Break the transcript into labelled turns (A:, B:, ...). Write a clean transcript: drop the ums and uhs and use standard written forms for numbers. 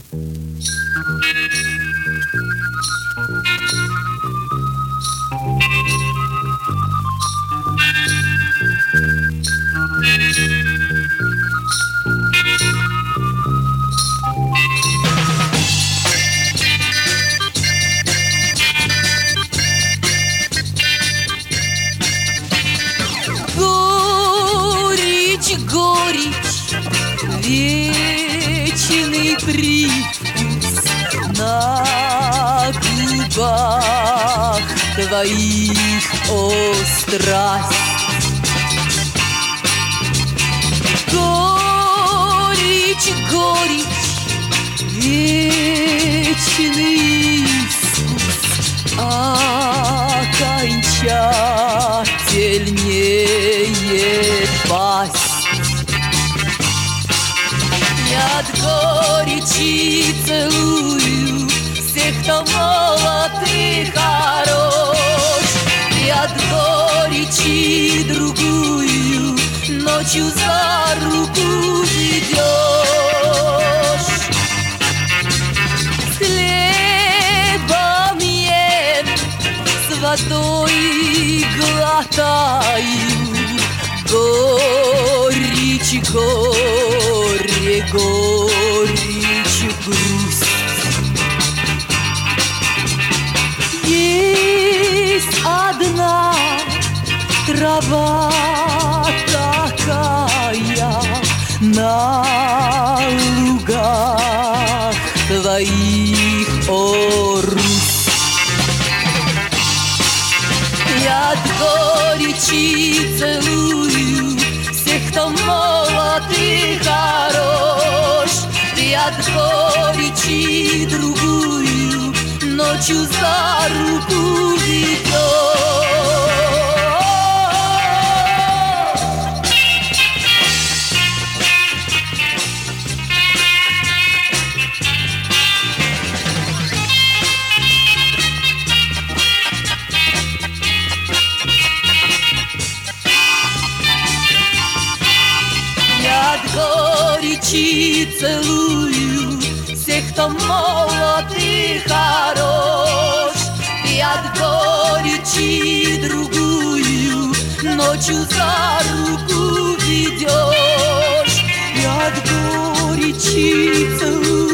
A: Горечь, вечный привкус на губах твоих, о страсть. Горечь, горечь, вечный вкус окончательнее пасть. От горечи целую всех, кто молод и хорош, и от горечи другую ночью за руку ведешь. С хлебом ем, с водой глотаю, горечь, горе, горечь, грусть. Есть одна трава такая на лугах твоих, о Русь. Я от горечи целую всех, кто молод и хорош, и от горечи другую ночью за руку ведешь. От горечи целую всех, кто молод и хорош, и от горечи другую ночью за руку ведешь. И от горечи целую